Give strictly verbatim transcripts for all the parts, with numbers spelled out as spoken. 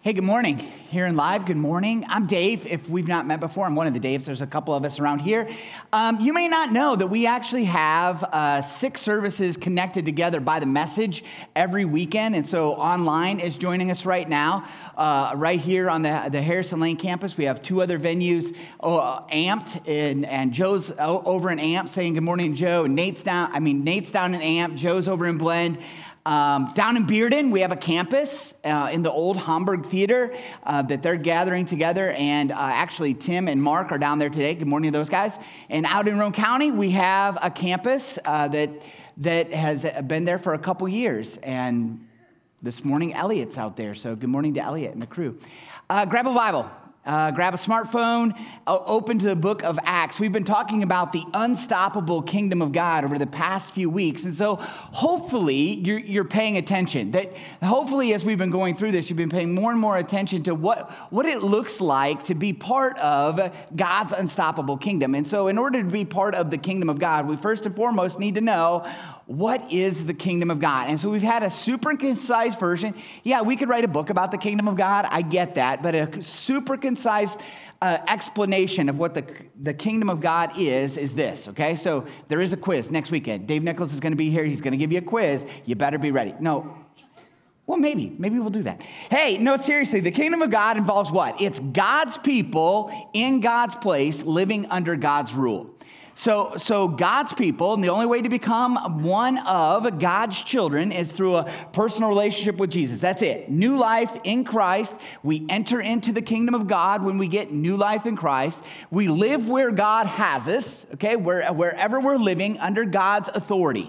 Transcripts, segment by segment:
Hey, good morning. Here in live, good morning. I'm Dave. If we've not met before, I'm one of the Daves. There's a couple of us around here. Um, you may not know that we actually have uh, six services connected together by the message every weekend. And so online is joining us right now. Uh, right here on the, the Harrison Lane campus, we have two other venues, uh, Amped, and, and Joe's over in Amp saying good morning, Joe. Nate's down, I mean, Nate's down in Amp. Joe's over in Blend. Um, down in Bearden, we have a campus uh, in the old Hamburg Theater uh, that they're gathering together, and uh, actually Tim and Mark are down there today. Good morning to those guys. And out in Roane County, we have a campus uh, that that has been there for a couple years, and this morning Elliot's out there, so good morning to Elliot and the crew. Uh, grab a Bible. Uh, grab a smartphone, uh, open to the book of Acts. We've been talking about the unstoppable kingdom of God over the past few weeks. And so hopefully you're, you're paying attention. That hopefully as we've been going through this, you've been paying more and more attention to what, what it looks like to be part of God's unstoppable kingdom. And so in order to be part of the kingdom of God, we first and foremost need to know, what is the kingdom of God? And so we've had a super concise version. Yeah, we could write a book about the kingdom of God. I get that. But a super concise uh, explanation of what the, the kingdom of God is, is this, okay? So there is a quiz next weekend. Dave Nichols is going to be here. He's going to give you a quiz. You better be ready. No. Well, maybe. Maybe we'll do that. Hey, no, seriously, the kingdom of God involves what? It's God's people in God's place living under God's rule. So, so God's people, and the only way to become one of God's children is through a personal relationship with Jesus. That's it. New life in Christ. We enter into the kingdom of God when we get new life in Christ. We live where God has us, okay, where, wherever we're living under God's authority.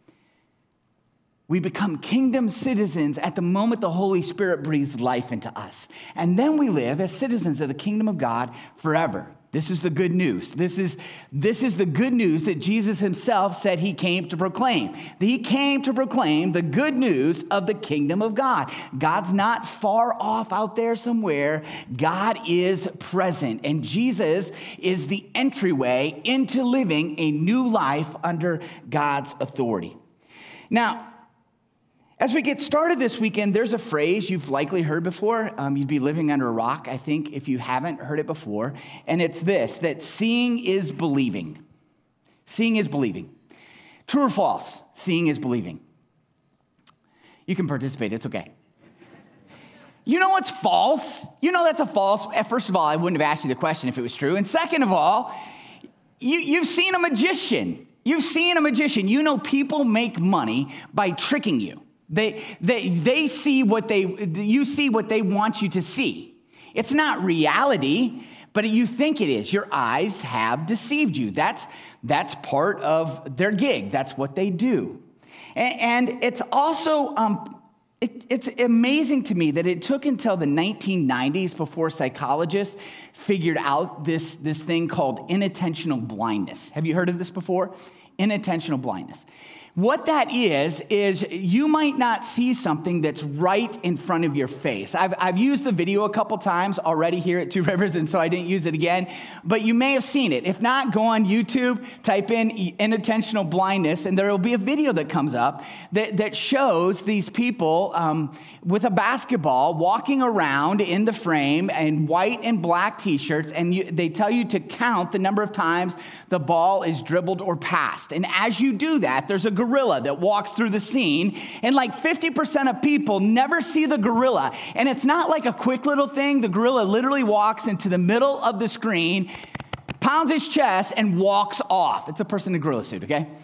We become kingdom citizens at the moment the Holy Spirit breathes life into us. And then we live as citizens of the kingdom of God forever. This is the good news. This is, this is the good news that Jesus himself said he came to proclaim. He came to proclaim the good news of the kingdom of God. God's not far off out there somewhere. God is present, and Jesus is the entryway into living a new life under God's authority. Now, as we get started this weekend, there's a phrase you've likely heard before. Um, you'd be living under a rock, I think, if you haven't heard it before. And it's this, that seeing is believing. Seeing is believing. True or false? Seeing is believing. You can participate. It's okay. You know what's false? You know that's a false. First of all, I wouldn't have asked you the question if it was true. And second of all, you, you've seen a magician. You've seen a magician. You know people make money by tricking you. They, they, they see what they, you see what they want you to see. It's not reality, but you think it is. Your eyes have deceived you. That's, that's part of their gig. That's what they do. And, and it's also, um, it, it's amazing to me that it took until the nineteen nineties before psychologists figured out this, this thing called inattentional blindness. Have you heard of this before? Inattentional blindness. What that is, is you might not see something that's right in front of your face. I've, I've used the video a couple times already here at Two Rivers, and so I didn't use it again, but you may have seen it. If not, go on YouTube, type in inattentional blindness, and there will be a video that comes up that, that shows these people um, with a basketball walking around in the frame in white and black t-shirts, and you, they tell you to count the number of times the ball is dribbled or passed. And as you do that, there's a gorilla that walks through the scene, and like fifty percent of people never see the gorilla. And it's not like a quick little thing. The gorilla literally walks into the middle of the screen, pounds his chest, and walks off. It's a person in a gorilla suit, okay?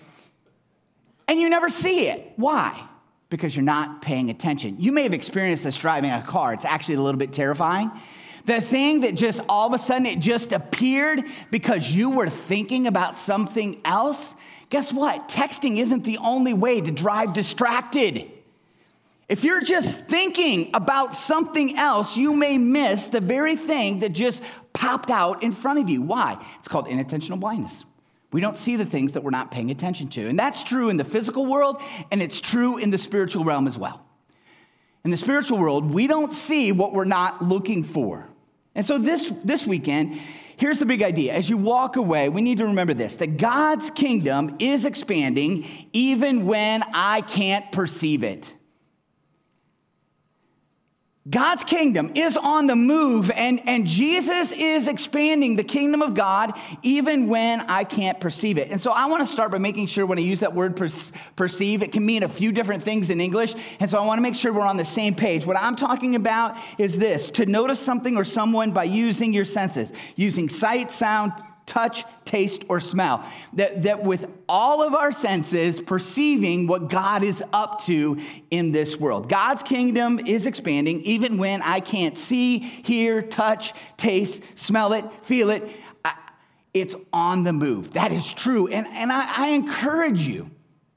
And you never see it. Why? Because you're not paying attention. You may have experienced this driving a car. It's actually a little bit terrifying. The thing that just all of a sudden it just appeared because you were thinking about something else. Guess what? Texting isn't the only way to drive distracted. If you're just thinking about something else, you may miss the very thing that just popped out in front of you. Why? It's called inattentional blindness. We don't see the things that we're not paying attention to. And that's true in the physical world, and it's true in the spiritual realm as well. In the spiritual world, we don't see what we're not looking for. And so this, this weekend, here's the big idea. As you walk away, we need to remember this, that God's kingdom is expanding even when I can't perceive it. God's kingdom is on the move, and, and Jesus is expanding the kingdom of God even when I can't perceive it. And so I want to start by making sure when I use that word per- perceive, it can mean a few different things in English. And so I want to make sure we're on the same page. What I'm talking about is this: to notice something or someone by using your senses, using sight, sound, touch, taste, or smell. That, that with all of our senses, perceiving what God is up to in this world. God's kingdom is expanding even when I can't see, hear, touch, taste, smell it, feel it. I, it's on the move. That is true. And, and I, I encourage you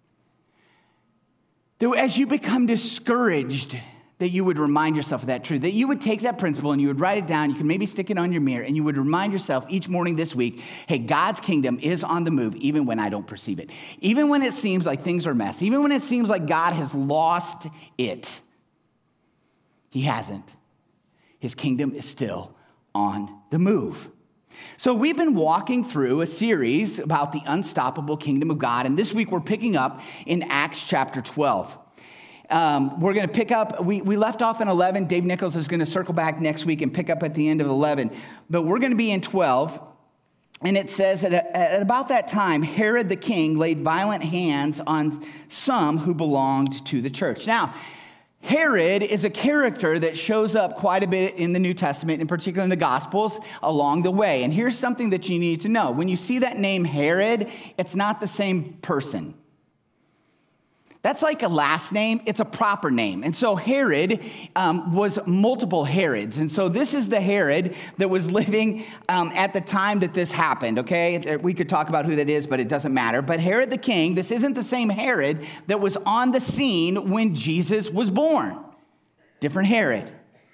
that as you become discouraged, that you would remind yourself of that truth, that you would take that principle and you would write it down. You can maybe stick it on your mirror, and you would remind yourself each morning this week, hey, God's kingdom is on the move even when I don't perceive it. Even when it seems like things are a mess, even when it seems like God has lost it, he hasn't. His kingdom is still on the move. So we've been walking through a series about the unstoppable kingdom of God, and this week we're picking up in Acts chapter twelve. Um, we're going to pick up, we, we left off in eleven. Dave Nichols is going to circle back next week and pick up at the end of eleven. But we're going to be in twelve. And it says that at about that time, Herod the king laid violent hands on some who belonged to the church. Now, Herod is a character that shows up quite a bit in the New Testament, in particular in the Gospels, along the way. And here's something that you need to know. When you see that name Herod, it's not the same person. That's like a last name. It's a proper name. And so Herod um, was multiple Herods. And so this is the Herod that was living um, at the time that this happened, okay? We could talk about who that is, but it doesn't matter. But Herod the king, this isn't the same Herod that was on the scene when Jesus was born. Different Herod.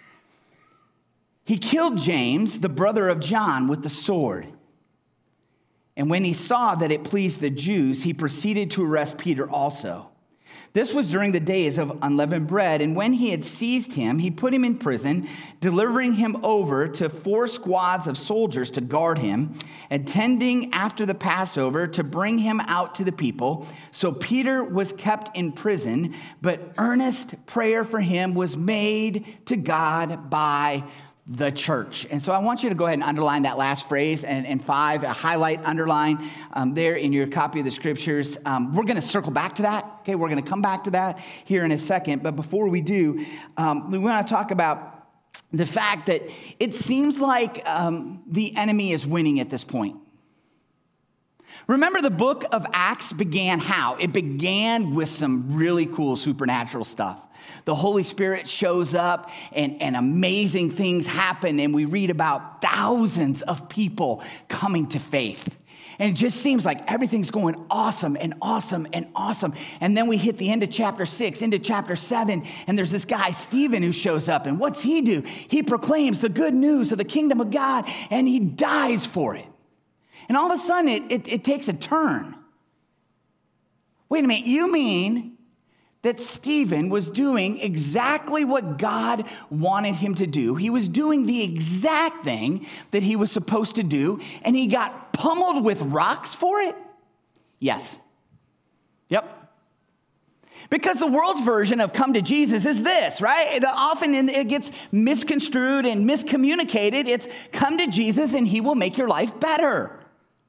He killed James, the brother of John, with the sword. And when he saw that it pleased the Jews, he proceeded to arrest Peter also. This was during the days of unleavened bread, and when he had seized him, he put him in prison, delivering him over to four squads of soldiers to guard him, intending after the Passover to bring him out to the people. So Peter was kept in prison, but earnest prayer for him was made to God by the church. And so I want you to go ahead and underline that last phrase, and, and five, a highlight, underline um, there in your copy of the scriptures. Um, we're going to circle back to that. Okay, we're going to come back to that here in a second. But before we do, um, we want to talk about the fact that it seems like um, the enemy is winning at this point. Remember, the book of Acts began how? It began with some really cool supernatural stuff. The Holy Spirit shows up and, and amazing things happen, and we read about thousands of people coming to faith. And it just seems like everything's going awesome and awesome and awesome. And then we hit the end of chapter six, into chapter seven, and there's this guy, Stephen, who shows up. And what's he do? He proclaims the good news of the kingdom of God, and he dies for it. And all of a sudden, it, it, it takes a turn. Wait a minute, you mean that Stephen was doing exactly what God wanted him to do? He was doing the exact thing that he was supposed to do, and he got pummeled with rocks for it? Yes. Yep. Because the world's version of come to Jesus is this, right? It often it gets misconstrued and miscommunicated. It's come to Jesus and he will make your life better.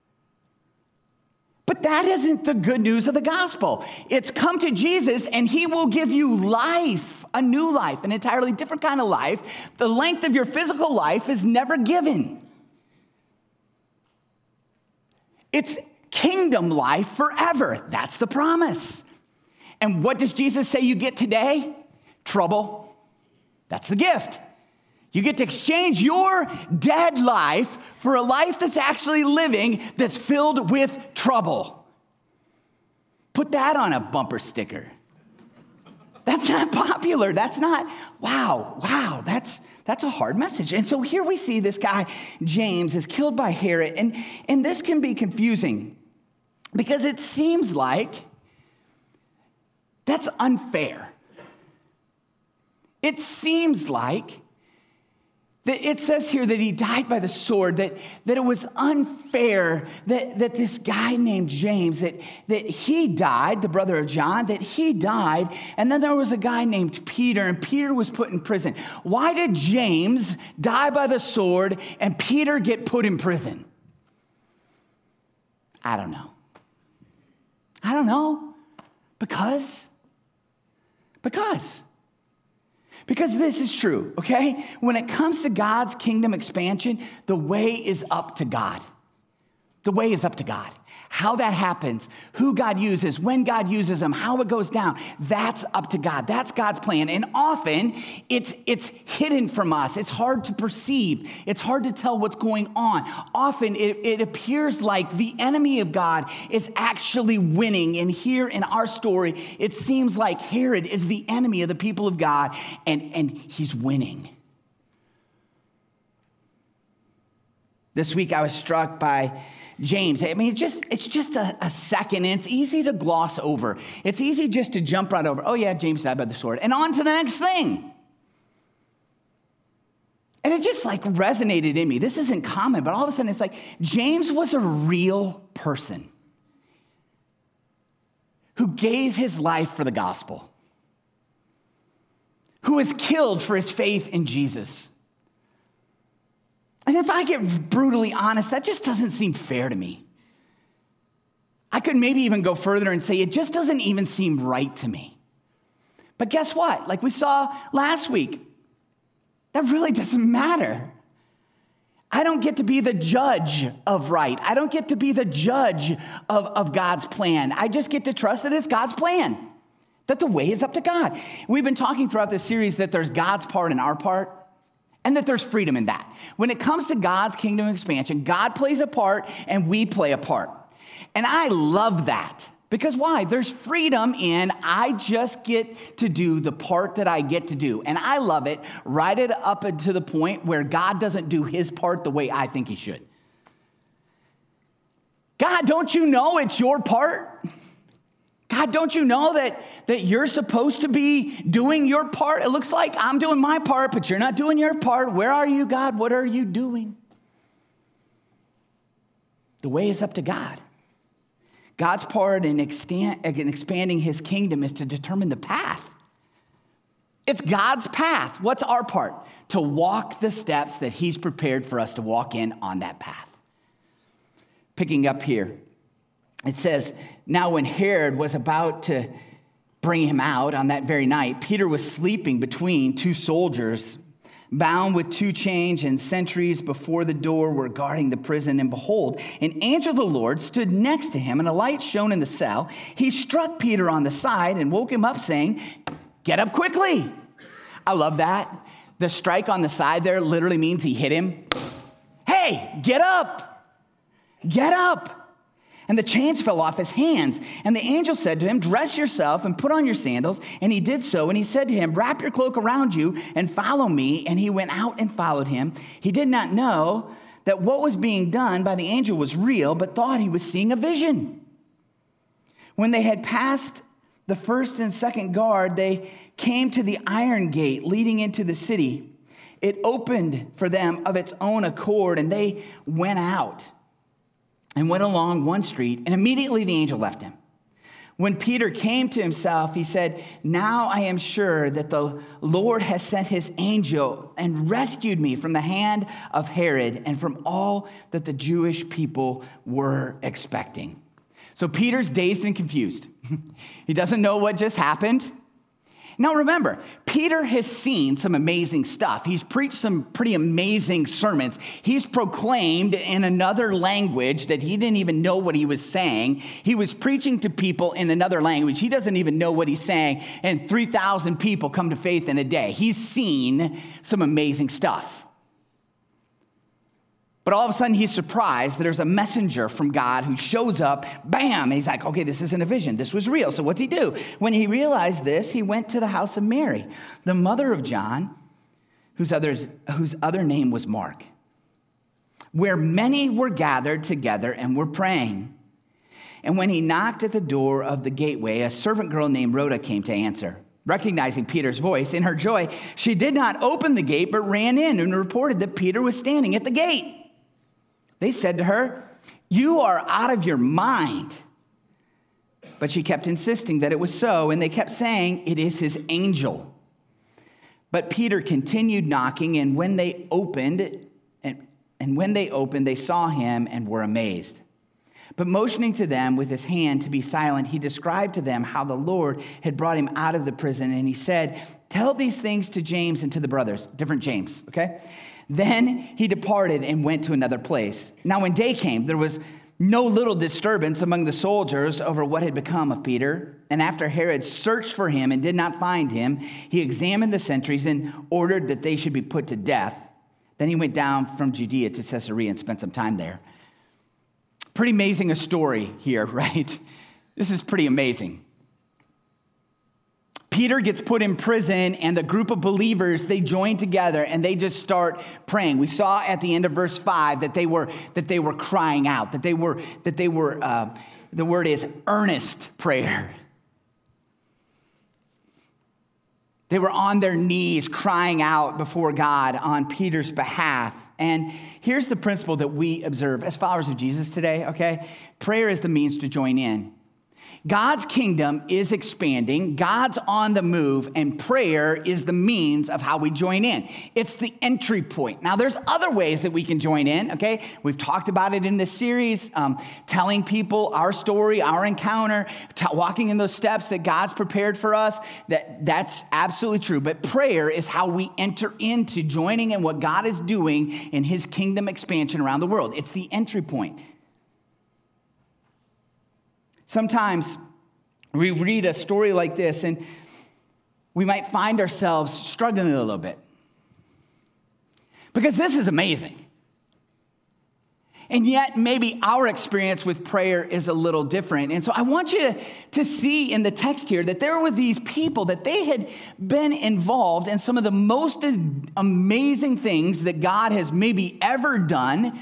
But that isn't the good news of the gospel. It's come to Jesus and he will give you life, a new life, an entirely different kind of life. The length of your physical life is never given. It's kingdom life forever. That's the promise. And what does Jesus say you get today? Trouble. That's the gift. You get to exchange your dead life for a life that's actually living, that's filled with trouble. Put that on a bumper sticker. That's not popular. That's not, wow, wow, that's that's a hard message. And so here we see this guy, James, is killed by Herod. And, and this can be confusing because it seems like that's unfair. It seems like It says here that he died by the sword, that, that it was unfair that, that this guy named James, that, that he died, the brother of John, that he died, and then there was a guy named Peter, and Peter was put in prison. Why did James die by the sword and Peter get put in prison? I don't know. I don't know. Because, because. Because this is true, okay? When it comes to God's kingdom expansion, the way is up to God. The way is up to God. How that happens, who God uses, when God uses them, how it goes down, that's up to God. That's God's plan. And often it's, it's hidden from us. It's hard to perceive. It's hard to tell what's going on. Often it, it appears like the enemy of God is actually winning. And here in our story, it seems like Herod is the enemy of the people of God, and, and he's winning. This week I was struck by James. I mean, it's just, it's just a, a second, and it's easy to gloss over. It's easy just to jump right over. Oh, yeah, James died by the sword. And on to the next thing. And it just like resonated in me. This isn't common, but all of a sudden it's like James was a real person who gave his life for the gospel, who was killed for his faith in Jesus. And if I get brutally honest, that just doesn't seem fair to me. I could maybe even go further and say it just doesn't even seem right to me. But guess what? Like we saw last week, that really doesn't matter. I don't get to be the judge of right. I don't get to be the judge of, of God's plan. I just get to trust that it's God's plan, that the way is up to God. We've been talking throughout this series that there's God's part and our part, and that there's freedom in that. When it comes to God's kingdom expansion, God plays a part and we play a part. And I love that. Because why? There's freedom in I just get to do the part that I get to do. And I love it right it up to the point where God doesn't do his part the way I think he should. God, don't you know it's your part? God, don't you know that, that you're supposed to be doing your part? It looks like I'm doing my part, but you're not doing your part. Where are you, God? What are you doing? The way is up to God. God's part in expanding his kingdom is to determine the path. It's God's path. What's our part? To walk the steps that he's prepared for us to walk in on that path. Picking up here. It says, now when Herod was about to bring him out on that very night, Peter was sleeping between two soldiers, bound with two chains, and sentries before the door were guarding the prison. And behold, an angel of the Lord stood next to him, and a light shone in the cell. He struck Peter on the side and woke him up, saying, get up quickly. I love that. The strike on the side there literally means he hit him. Hey, get up. Get up. And the chains fell off his hands. And the angel said to him, dress yourself and put on your sandals. And he did so. And he said to him, wrap your cloak around you and follow me. And he went out and followed him. He did not know that what was being done by the angel was real, but thought he was seeing a vision. When they had passed the first and second guard, they came to the iron gate leading into the city. It opened for them of its own accord, and they went out and went along one street, and immediately the angel left him. When Peter came to himself, he said, now I am sure that the Lord has sent his angel and rescued me from the hand of Herod and from all that the Jewish people were expecting. So Peter's dazed and confused. He doesn't know what just happened. Now remember, Peter has seen some amazing stuff. He's preached some pretty amazing sermons. He's proclaimed in another language that he didn't even know what he was saying. He was preaching to people in another language. He doesn't even know what he's saying. And three thousand people come to faith in a day. He's seen some amazing stuff. But all of a sudden, he's surprised that there's a messenger from God who shows up, bam, and he's like, okay, this isn't a vision. This was real. So what's he do? When he realized this, he went to the house of Mary, the mother of John, whose, others, whose other name was Mark, where many were gathered together and were praying. And when he knocked at the door of the gateway, a servant girl named Rhoda came to answer. Recognizing Peter's voice, in her joy, she did not open the gate, but ran in and reported that Peter was standing at the gate. They said to her, "You are out of your mind." But she kept insisting that it was so, and they kept saying, "It is his angel." But Peter continued knocking, and when they opened, and, and when they opened, they saw him and were amazed. But motioning to them with his hand to be silent, he described to them how the Lord had brought him out of the prison. And he said, "Tell these things to James and to the brothers." Different James, okay? Then he departed and went to another place. Now when day came, there was no little disturbance among the soldiers over what had become of Peter. And after Herod searched for him and did not find him, he examined the sentries and ordered that they should be put to death. Then he went down from Judea to Caesarea and spent some time there. Pretty amazing a story here, right? This is pretty amazing. Peter gets put in prison, and the group of believers, they join together and they just start praying. We saw at the end of verse five that they were that they were crying out, that they were that they were. Uh, the word is earnest prayer. They were on their knees crying out before God on Peter's behalf. And here's the principle that we observe as followers of Jesus today, okay? Prayer is the means to join in. God's kingdom is expanding, God's on the move, and prayer is the means of how we join in. It's the entry point. Now, there's other ways that we can join in, okay? We've talked about it in this series, um, telling people our story, our encounter, t- walking in those steps that God's prepared for us. That, that's absolutely true. But prayer is how we enter into joining in what God is doing in his kingdom expansion around the world. It's the entry point. Sometimes we read a story like this and we might find ourselves struggling a little bit. Because this is amazing. And yet maybe our experience with prayer is a little different. And so I want you to, to see in the text here that there were these people that they had been involved in some of the most amazing things that God has maybe ever done.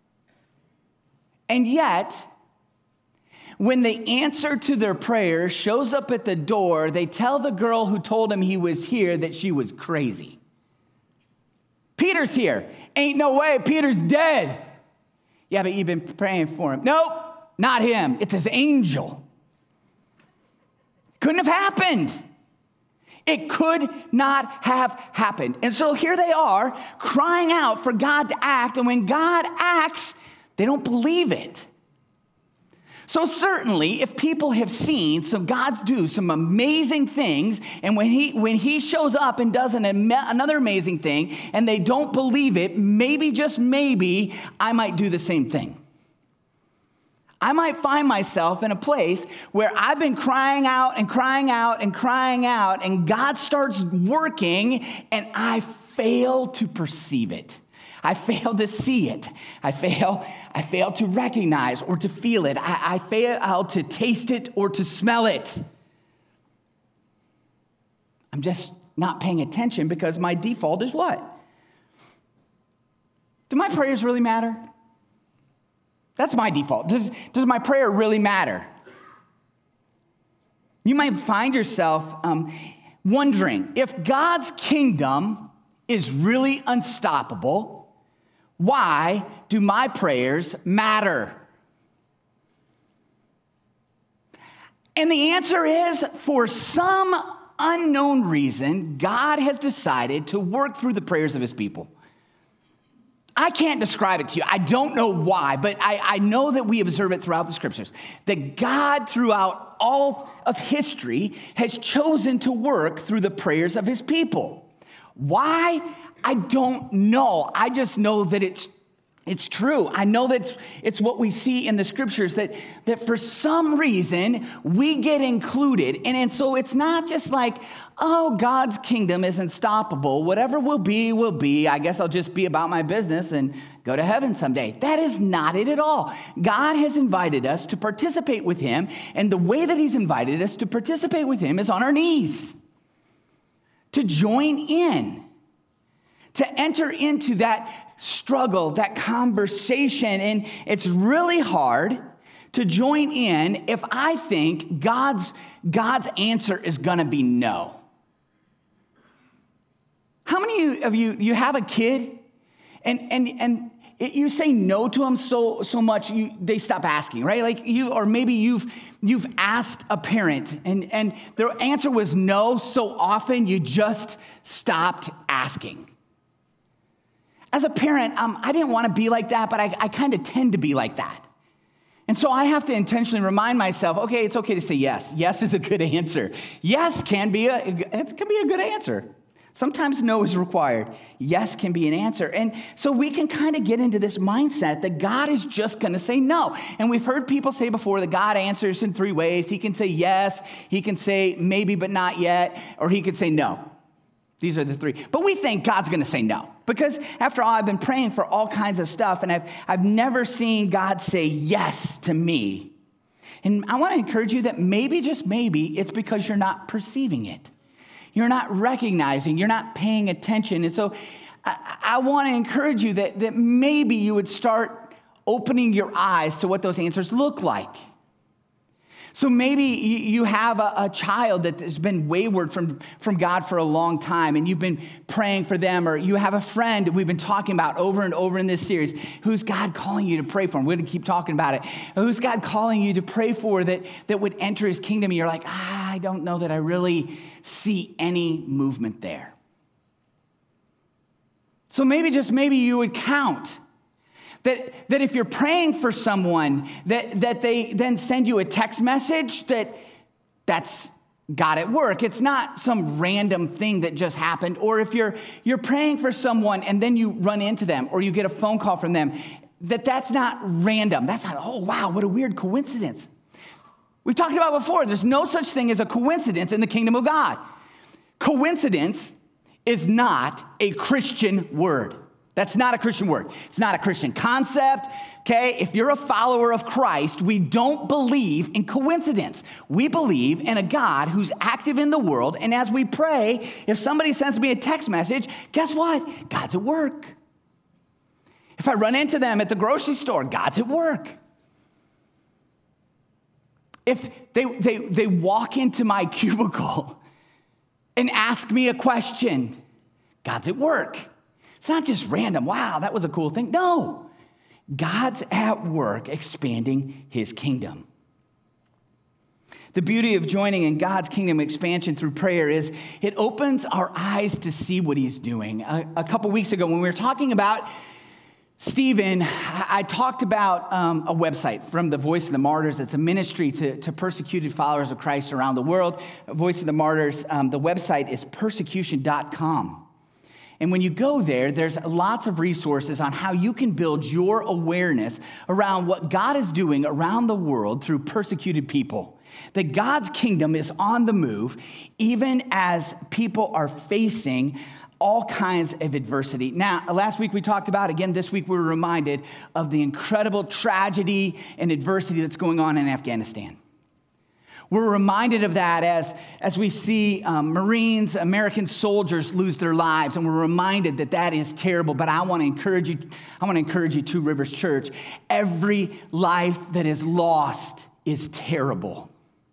And yet, when the answer to their prayer shows up at the door, they tell the girl who told him he was here that she was crazy. Peter's here. Ain't no way, Peter's dead. Yeah, but you've been praying for him. Nope, not him. It's his angel. Couldn't have happened. It could not have happened. And so here they are crying out for God to act. And when God acts, they don't believe it. So certainly, if people have seen some God's do some amazing things, and when he when he shows up and does an, another amazing thing, and they don't believe it, maybe, just maybe, I might do the same thing. I might find myself in a place where I've been crying out and crying out and crying out, and God starts working, and I fail to perceive it. I fail to see it. I fail, I fail to recognize or to feel it. I, I fail to taste it or to smell it. I'm just not paying attention because my default is what? Do my prayers really matter? That's my default. Does, does my prayer really matter? You might find yourself um, wondering if God's kingdom is really unstoppable, why do my prayers matter? And the answer is, for some unknown reason, God has decided to work through the prayers of his people. I can't describe it to you. I don't know why, but I, I know that we observe it throughout the scriptures, that God throughout all of history has chosen to work through the prayers of his people. Why? I don't know. I just know that it's it's true. I know that it's, it's what we see in the scriptures, that, that for some reason we get included. And, and so it's not just like, oh, God's kingdom is unstoppable. Whatever will be, will be. I guess I'll just be about my business and go to heaven someday. That is not it at all. God has invited us to participate with him. And the way that he's invited us to participate with him is on our knees, to join in, to enter into that struggle, that conversation. And it's really hard to join in if I think God's, God's answer is going to be no. many of you, you have a kid and, and, and it, you say no to them so, so much, you, they stop asking, right? Like you, or maybe you've, you've asked a parent and, and their answer was no so often you just stopped asking. As a parent, um, I didn't want to be like that, but I, I kind of tend to be like that. And so I have to intentionally remind myself, okay, it's okay to say yes. Yes is a good answer. Yes can be a, it can be a good answer. Sometimes no is required. Yes can be an answer. And so we can kind of get into this mindset that God is just going to say no. And we've heard people say before that God answers in three ways. He can say yes, he can say maybe but not yet, or he could say no. These are the three. But we think God's going to say no. Because after all, I've been praying for all kinds of stuff, and I've, I've never seen God say yes to me. And I want to encourage you that maybe, just maybe, it's because you're not perceiving it. You're not recognizing, you're not paying attention. And so I, I want to encourage you that, that maybe you would start opening your eyes to what those answers look like. So maybe you have a, a child that has been wayward from, from God for a long time, and you've been praying for them, or you have a friend we've been talking about over and over in this series, who's God calling you to pray for, and we're going to keep talking about it. Who's God calling you to pray for that, that would enter his kingdom, and you're like, ah, I don't know that I really see any movement there. So maybe, just maybe you would count That, that if you're praying for someone, that, that they then send you a text message, that that's God at work. It's not some random thing that just happened. Or if you're, you're praying for someone and then you run into them or you get a phone call from them, that that's not random. That's not, oh, wow, what a weird coincidence. We've talked about before, there's no such thing as a coincidence in the kingdom of God. Coincidence is not a Christian word. That's not a Christian word. It's not a Christian concept, okay? If you're a follower of Christ, we don't believe in coincidence. We believe in a God who's active in the world, and as we pray, if somebody sends me a text message, guess what? God's at work. If I run into them at the grocery store, God's at work. If they, they, they walk into my cubicle and ask me a question, God's at work. It's not just random, wow, that was a cool thing. No, God's at work expanding his kingdom. The beauty of joining in God's kingdom expansion through prayer is it opens our eyes to see what he's doing. A, a couple weeks ago when we were talking about Stephen, I talked about um, a website from the Voice of the Martyrs. It's a ministry to, to persecuted followers of Christ around the world. Voice of the Martyrs, um, the website is persecution dot com. And when you go there, there's lots of resources on how you can build your awareness around what God is doing around the world through persecuted people. That God's kingdom is on the move, even as people are facing all kinds of adversity. Now, last week we talked about, again, this week we were reminded of the incredible tragedy and adversity that's going on in Afghanistan. We're reminded of that as, as we see um, Marines, American soldiers lose their lives, and we're reminded that that is terrible. But I want to encourage you, I want to encourage you, Two Rivers Church, every life that is lost is terrible.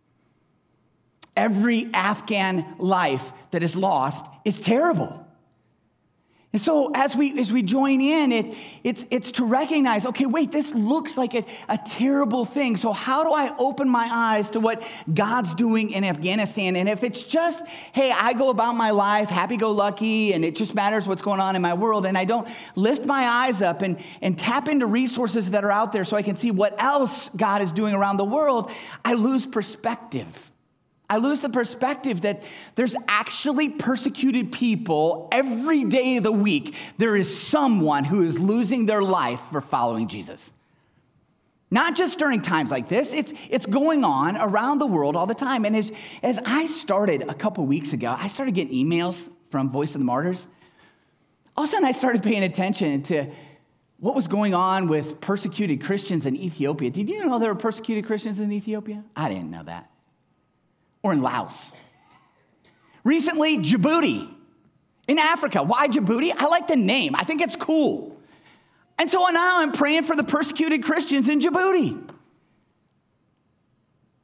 Every Afghan life that is lost is terrible. And so as we as we join in, it, it's, it's to recognize, okay, wait, this looks like a, a terrible thing. So how do I open my eyes to what God's doing in Afghanistan? And if it's just, hey, I go about my life happy-go-lucky, and it just matters what's going on in my world, and I don't lift my eyes up and, and tap into resources that are out there so I can see what else God is doing around the world, I lose perspective. I lose the perspective that there's actually persecuted people every day of the week. There is someone who is losing their life for following Jesus. Not just during times like this, it's, it's going on around the world all the time. And as, as I started a couple weeks ago, I started getting emails from Voice of the Martyrs. All of a sudden, I started paying attention to what was going on with persecuted Christians in Ethiopia. Did you know there were persecuted Christians in Ethiopia? I didn't know that. Or in Laos. Recently, Djibouti in Africa. Why Djibouti? I like the name. I think it's cool. And so now I'm praying for the persecuted Christians in Djibouti.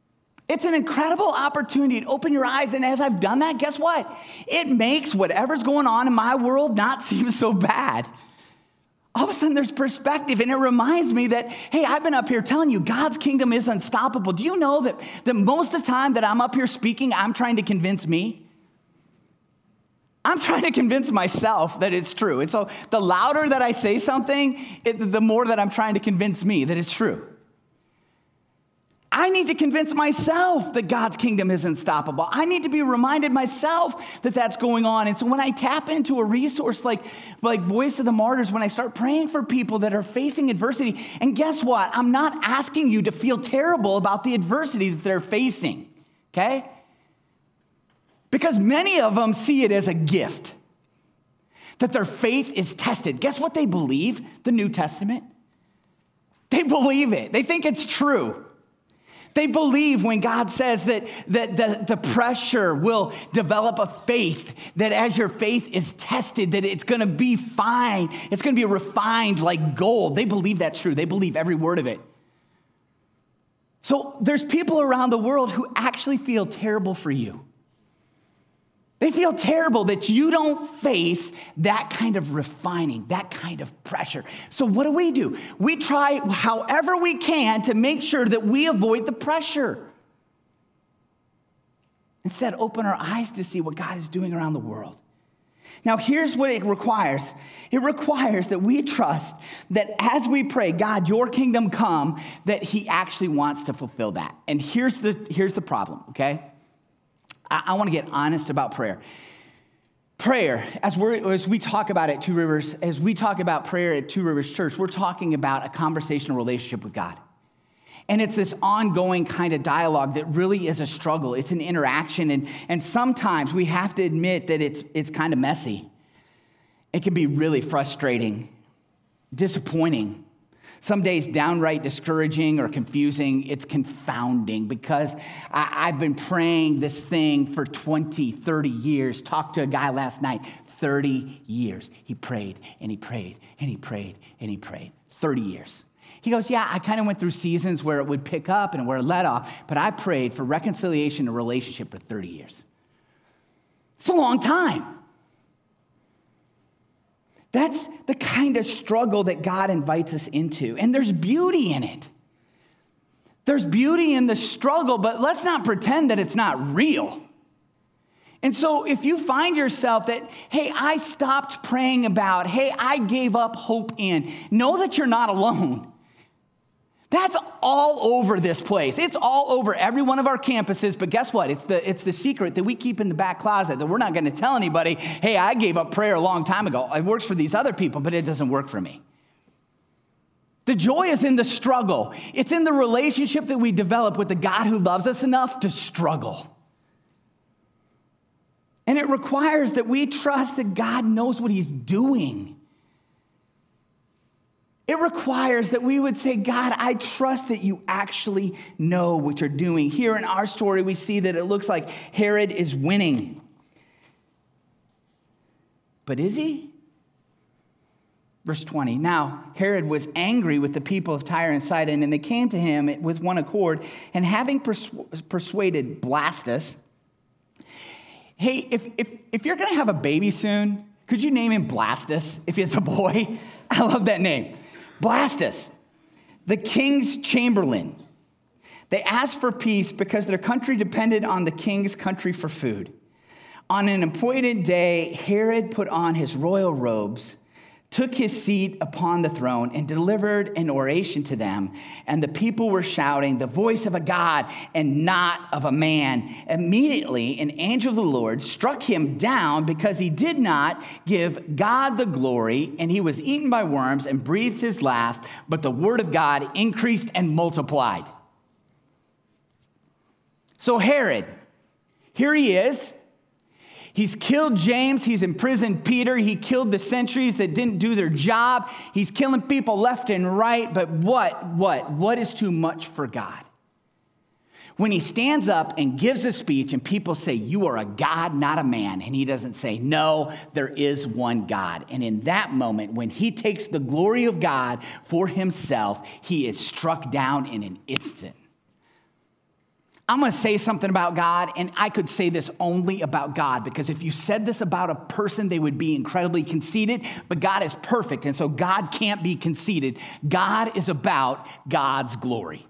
It's an incredible opportunity to open your eyes. And as I've done that, guess what? It makes whatever's going on in my world not seem so bad. All of a sudden there's perspective, and it reminds me that, hey, I've been up here telling you God's kingdom is unstoppable. Do you know that, that most of the time that I'm up here speaking, I'm trying to convince me? I'm trying to convince myself that it's true. And so the louder that I say something, it, the more that I'm trying to convince me that it's true. I need to convince myself that God's kingdom is unstoppable. I need to be reminded myself that that's going on. And so when I tap into a resource like, like Voice of the Martyrs, when I start praying for people that are facing adversity, and guess what? I'm not asking you to feel terrible about the adversity that they're facing, okay? Because many of them see it as a gift, that their faith is tested. Guess what they believe? The New Testament. They believe it. They think it's true. They believe when God says that, that the, the pressure will develop a faith, that as your faith is tested, that it's going to be fine. It's going to be refined like gold. They believe that's true. They believe every word of it. So there's people around the world who actually feel terrible for you. They feel terrible that you don't face that kind of refining, that kind of pressure. So what do we do? We try however we can to make sure that we avoid the pressure. Instead, open our eyes to see what God is doing around the world. Now, here's what it requires. It requires that we trust that as we pray, God, your kingdom come, that he actually wants to fulfill that. And here's the, here's the problem, okay? I want to get honest about prayer. Prayer, as, we're, as we talk about at Two Rivers, as we talk about prayer at Two Rivers Church, we're talking about a conversational relationship with God. And it's this ongoing kind of dialogue that really is a struggle. It's an interaction, and, and sometimes we have to admit that it's, it's kind of messy. It can be really frustrating, disappointing. Some days downright discouraging or confusing. It's confounding because I, I've been praying this thing for twenty, thirty years. Talked to a guy last night, thirty years. He prayed and he prayed and he prayed and he prayed. thirty years. He goes, yeah, I kind of went through seasons where it would pick up and where it let off, but I prayed for reconciliation and relationship for thirty years. It's a long time. That's the kind of struggle that God invites us into. And there's beauty in it. There's beauty in the struggle, but let's not pretend that it's not real. And so if you find yourself that, hey, I stopped praying about, hey, I gave up hope in, know that you're not alone. That's all over this place. It's all over every one of our campuses, but guess what? It's the, it's the secret that we keep in the back closet that we're not going to tell anybody, hey, I gave up prayer a long time ago. It works for these other people, but it doesn't work for me. The joy is in the struggle. It's in the relationship that we develop with the God who loves us enough to struggle. And it requires that we trust that God knows what he's doing. It requires that we would say, God, I trust that you actually know what you're doing. Here in our story, we see that it looks like Herod is winning. But is he? Verse twenty, now Herod was angry with the people of Tyre and Sidon, and they came to him with one accord, and having persu- persuaded Blastus, hey, if, if, if you're going to have a baby soon, could you name him Blastus if it's a boy? I love that name. Blastus, the king's chamberlain. They asked for peace because their country depended on the king's country for food. On an appointed day, Herod put on his royal robes, took his seat upon the throne, and delivered an oration to them. And the people were shouting, the voice of a God and not of a man. Immediately, an angel of the Lord struck him down because he did not give God the glory, and he was eaten by worms and breathed his last, but the word of God increased and multiplied. So Herod, here he is. He's killed James. He's imprisoned Peter. He killed the sentries that didn't do their job. He's killing people left and right. But what, what, what is too much for God? When he stands up and gives a speech and people say, you are a God, not a man. And he doesn't say, no, there is one God. And in that moment, when he takes the glory of God for himself, he is struck down in an instant. I'm going to say something about God, and I could say this only about God, because if you said this about a person, they would be incredibly conceited, but God is perfect, and so God can't be conceited. God is about God's glory.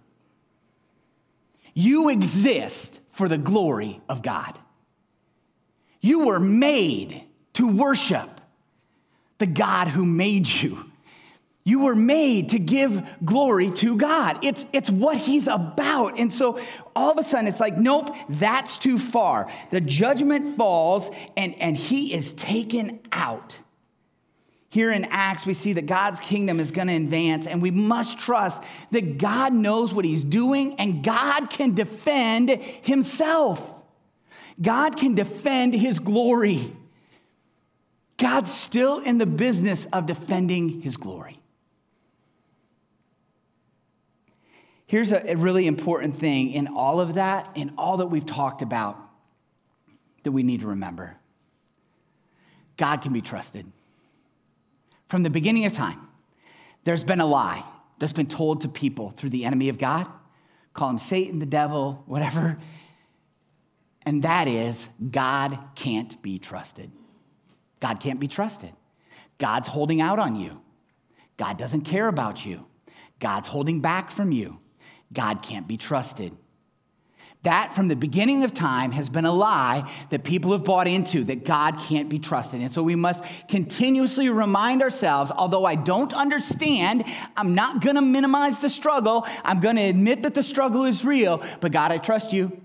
You exist for the glory of God. You were made to worship the God who made you. You were made to give glory to God. It's, it's what he's about. And so all of a sudden it's like, nope, that's too far. The judgment falls and, and he is taken out. Here in Acts, we see that God's kingdom is going to advance, and we must trust that God knows what he's doing and God can defend himself. God can defend his glory. God's still in the business of defending his glory. Here's a, a really important thing in all of that, in all that we've talked about, that we need to remember. God can be trusted. From the beginning of time, there's been a lie that's been told to people through the enemy of God. Call him Satan, the devil, whatever. And that is, God can't be trusted. God can't be trusted. God's holding out on you. God doesn't care about you. God's holding back from you. God can't be trusted. That, from the beginning of time, has been a lie that people have bought into, that God can't be trusted. And so we must continuously remind ourselves, although I don't understand, I'm not going to minimize the struggle. I'm going to admit that the struggle is real, but God, I trust you.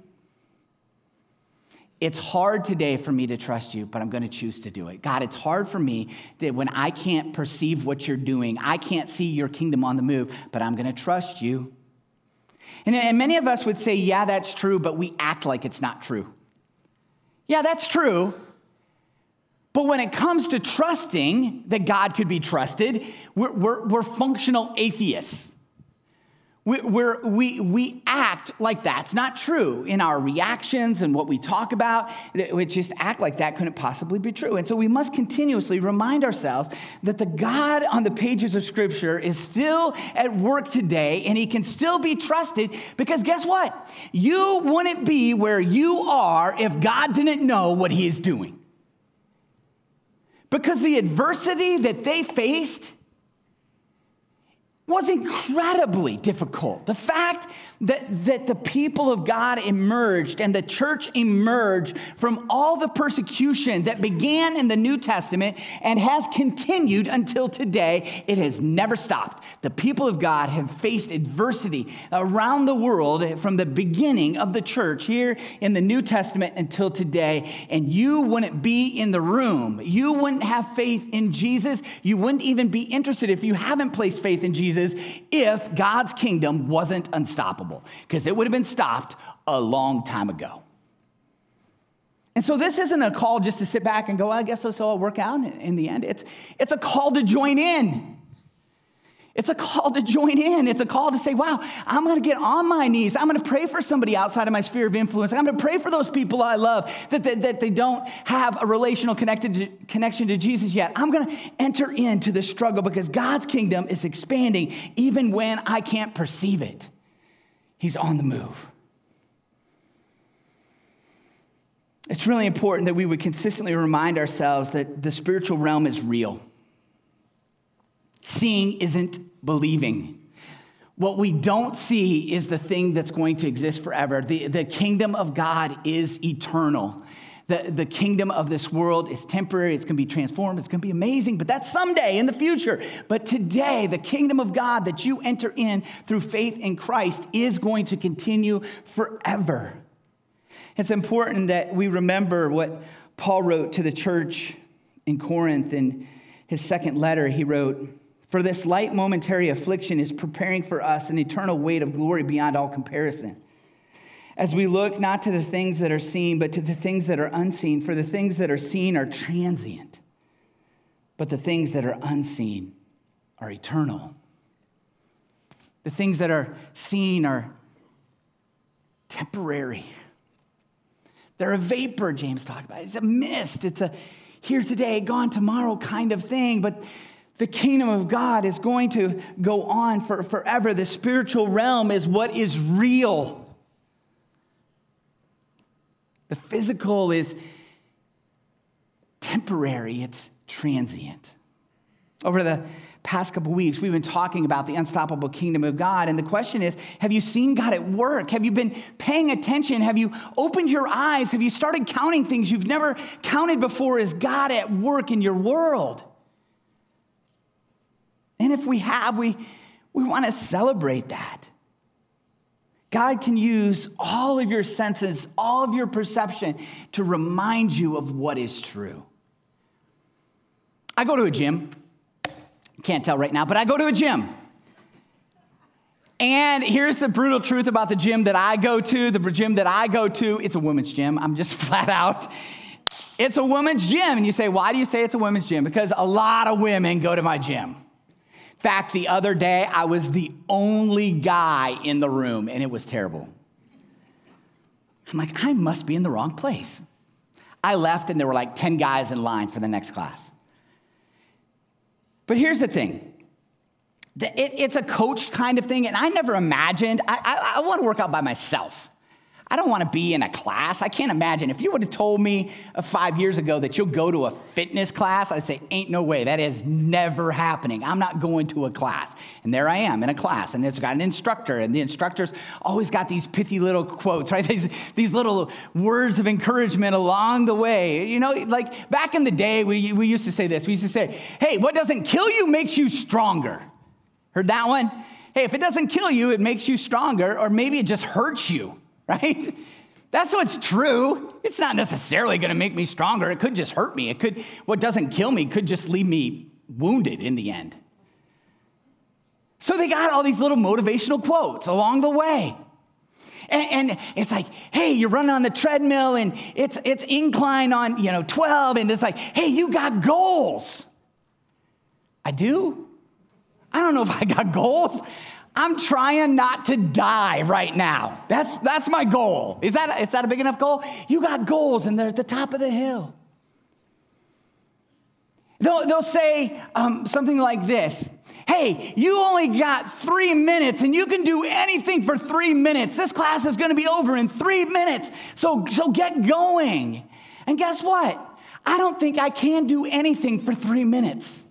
It's hard today for me to trust you, but I'm going to choose to do it. God, it's hard for me that when I can't perceive what you're doing, I can't see your kingdom on the move, but I'm going to trust you. And, and many of us would say, yeah, that's true, but we act like it's not true. Yeah, that's true. But when it comes to trusting that God could be trusted, we're, we're, we're functional atheists. We, we're, we, we act like that's not true in our reactions and what we talk about. We just act like that couldn't possibly be true. And so we must continuously remind ourselves that the God on the pages of Scripture is still at work today, and he can still be trusted, because guess what? You wouldn't be where you are if God didn't know what he is doing. Because the adversity that they faced was incredibly difficult. The fact that, that the people of God emerged and the church emerged from all the persecution that began in the New Testament and has continued until today, it has never stopped. The people of God have faced adversity around the world from the beginning of the church here in the New Testament until today, and you wouldn't be in the room. You wouldn't have faith in Jesus. You wouldn't even be interested if you haven't placed faith in Jesus if God's kingdom wasn't unstoppable, because it would have been stopped a long time ago. And so this isn't a call just to sit back and go, well, I guess this will all work out in the end. It's, it's a call to join in. It's a call to join in. It's a call to say, wow, I'm going to get on my knees. I'm going to pray for somebody outside of my sphere of influence. I'm going to pray for those people I love that, that, that they don't have a relational connected to, connection to Jesus yet. I'm going to enter into the struggle because God's kingdom is expanding even when I can't perceive it. He's on the move. It's really important that we would consistently remind ourselves that the spiritual realm is real. Seeing isn't believing. What we don't see is the thing that's going to exist forever. The, the kingdom of God is eternal. The, the kingdom of this world is temporary. It's going to be transformed. It's going to be amazing, but that's someday in the future. But today, the kingdom of God that you enter in through faith in Christ is going to continue forever. It's important that we remember what Paul wrote to the church in Corinth. In his second letter, he wrote, "For this light momentary affliction is preparing for us an eternal weight of glory beyond all comparison. As we look not to the things that are seen, but to the things that are unseen. For the things that are seen are transient, but the things that are unseen are eternal." The things that are seen are temporary. They're a vapor, James talked about. It's a mist. It's a here today, gone tomorrow kind of thing. But the kingdom of God is going to go on for forever. The spiritual realm is what is real. The physical is temporary, it's transient. Over the past couple weeks, we've been talking about the unstoppable kingdom of God. And the question is, have you seen God at work? Have you been paying attention? Have you opened your eyes? Have you started counting things you've never counted before? Is God at work in your world? And if we have, we, we want to celebrate that. God can use all of your senses, all of your perception to remind you of what is true. I go to a gym. Can't tell right now, but I go to a gym. And here's the brutal truth about the gym that I go to. The gym that I go to, it's a women's gym. I'm just flat out. It's a women's gym. And you say, why do you say it's a women's gym? Because a lot of women go to my gym. In fact, the other day, I was the only guy in the room, and it was terrible. I'm like, I must be in the wrong place. I left, and there were like ten guys in line for the next class. But here's the thing. It, it's a coached kind of thing, and I never imagined, I, I, I want to work out by myself. I don't want to be in a class. I can't imagine. If you would have told me uh, five years ago that you'll go to a fitness class, I'd say, ain't no way. That is never happening. I'm not going to a class. And there I am in a class, and it's got an instructor, and the instructor's always got these pithy little quotes, right? These, these little words of encouragement along the way. You know, like back in the day, we, we used to say this. We used to say, hey, what doesn't kill you makes you stronger. Heard that one? Hey, if it doesn't kill you, it makes you stronger, or maybe it just hurts you. Right? That's what's true. It's not necessarily going to make me stronger. It could just hurt me. It could, what doesn't kill me could just leave me wounded in the end. So they got all these little motivational quotes along the way. And, and it's like, hey, you're running on the treadmill and it's it's incline on, you know, twelve. And it's like, hey, you got goals. I do? I don't know if I got goals. I'm trying not to die right now. That's that's my goal. Is that, is that a big enough goal? You got goals, and they're at the top of the hill. They'll, they'll say um, something like this. Hey, you only got three minutes, and you can do anything for three minutes. This class is going to be over in three minutes, so, so get going. And guess what? I don't think I can do anything for three minutes.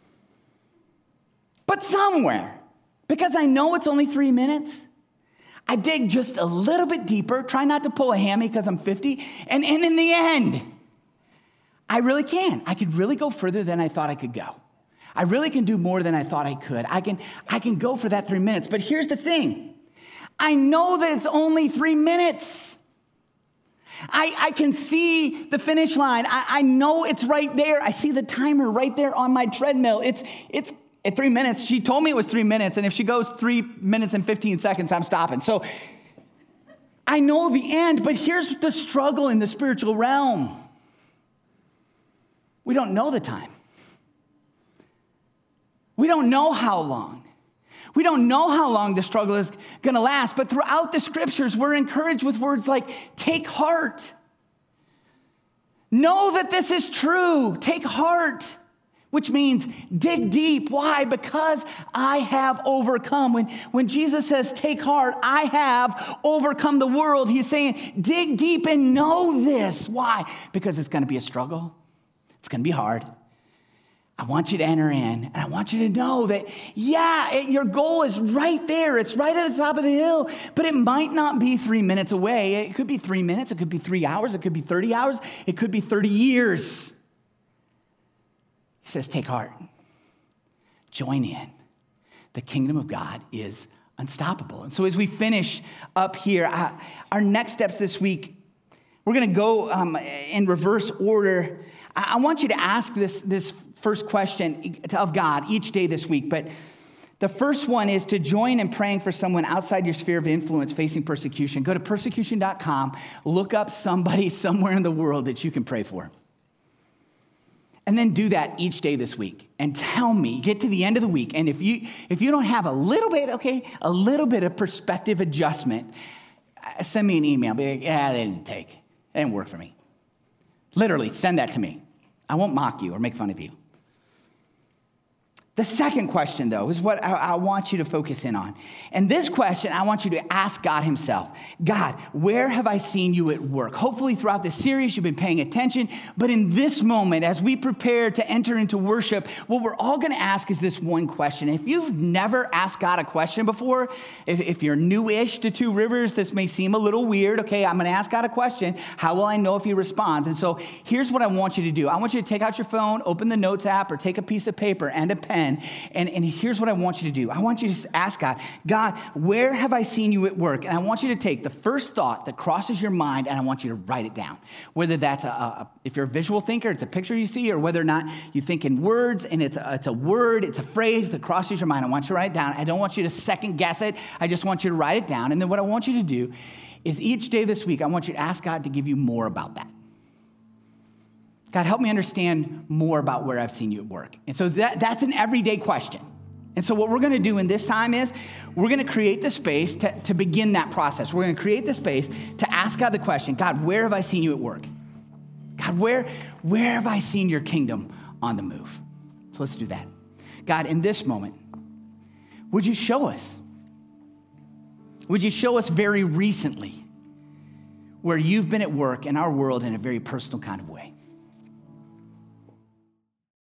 But somewhere, because I know it's only three minutes, I dig just a little bit deeper, try not to pull a hammy because I'm fifty, and, and in the end, I really can. I could really go further than I thought I could go. I really can do more than I thought I could. I can, I can go for that three minutes. But here's the thing. I know that it's only three minutes. I, I can see the finish line. I, I know it's right there. I see the timer right there on my treadmill. It's, it's, At three minutes, she told me it was three minutes, and if she goes three minutes and fifteen seconds, I'm stopping. So I know the end, but here's the struggle in the spiritual realm. We don't know the time. We don't know how long. We don't know how long the struggle is going to last, but throughout the scriptures, we're encouraged with words like, take heart. Know that this is true. Take heart. Which means dig deep. Why? Because I have overcome. When, when Jesus says, take heart, I have overcome the world, he's saying, dig deep and know this. Why? Because it's going to be a struggle. It's going to be hard. I want you to enter in, and I want you to know that, yeah, it, your goal is right there. It's right at the top of the hill, but it might not be three minutes away. It could be three minutes. It could be three hours. It could be thirty hours. It could be thirty years. He says, take heart. Join in. The kingdom of God is unstoppable. And so as we finish up here, uh, our next steps this week, we're going to go um, in reverse order. I, I want you to ask this, this first question of God each day this week. But the first one is to join in praying for someone outside your sphere of influence facing persecution. Go to persecution dot com. Look up somebody somewhere in the world that you can pray for. And then do that each day this week. And tell me, get to the end of the week, and if you if you don't have a little bit, okay, a little bit of perspective adjustment, send me an email. Be like, yeah, that didn't take. It didn't work for me. Literally, send that to me. I won't mock you or make fun of you. The second question, though, is what I, I want you to focus in on. And this question, I want you to ask God himself. God, where have I seen you at work? Hopefully throughout this series, you've been paying attention. But in this moment, as we prepare to enter into worship, what we're all going to ask is this one question. If you've never asked God a question before, if, if you're new-ish to Two Rivers, this may seem a little weird. Okay, I'm going to ask God a question. How will I know if he responds? And so here's what I want you to do. I want you to take out your phone, open the Notes app, or take a piece of paper and a pen. And, and here's what I want you to do. I want you to ask God, God, where have I seen you at work? And I want you to take the first thought that crosses your mind, and I want you to write it down. Whether that's, a, a if you're a visual thinker, it's a picture you see, or whether or not you think in words, and it's a, it's a word, it's a phrase that crosses your mind. I want you to write it down. I don't want you to second guess it. I just want you to write it down. And then what I want you to do is each day this week, I want you to ask God to give you more about that. God, help me understand more about where I've seen you at work. And so that, that's an everyday question. And so what we're going to do in this time is we're going to create the space to, to begin that process. We're going to create the space to ask God the question, God, where have I seen you at work? God, where, where have I seen your kingdom on the move? So let's do that. God, in this moment, would you show us? Would you show us very recently where you've been at work in our world in a very personal kind of way?